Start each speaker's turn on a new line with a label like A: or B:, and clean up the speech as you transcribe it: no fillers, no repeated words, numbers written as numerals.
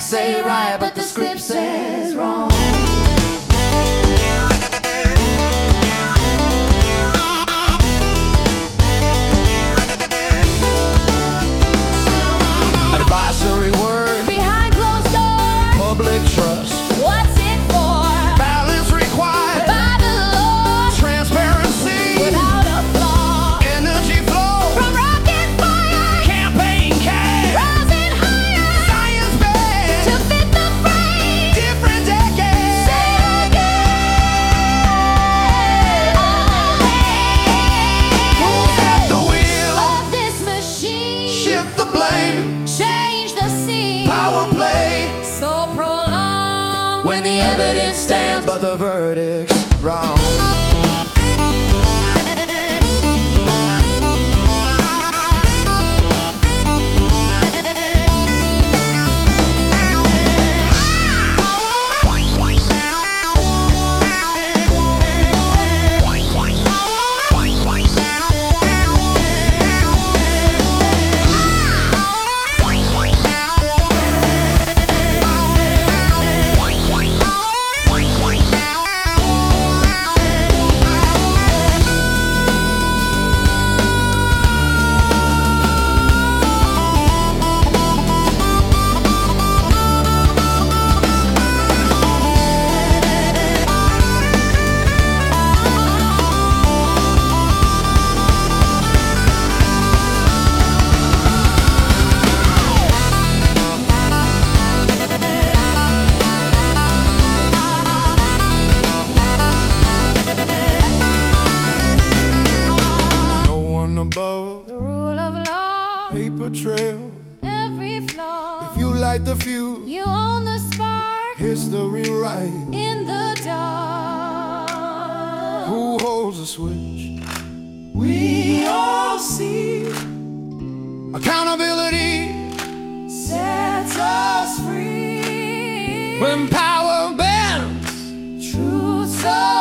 A: say right, but the script says wrong. Advisory word
B: Behind closed doors,
A: public trust.
B: what's it for?
A: Balance required.
B: By the law,
A: Transparency.
B: without a flaw.
A: Energy flow.
B: From rocket fire,
A: Campaign cash.
B: rising higher
A: Science based.
B: to fit the frame.
A: Different decades.
B: Say again.
A: Who's at the wheel?
B: Of this machine,
A: Shift the blame.
B: change the scene.
A: Power play.
B: So prolonged
A: When the evidence stands, but the verdict's wrong. No one above.
B: the rule of law.
A: Paper trail.
B: Every flaw,
A: If you light the fuse,
B: you own the spark
A: history right.
B: in the dark.
A: Who holds the switch? We all see. Accountability
B: Sets us free.
A: when power bends.
B: Truth so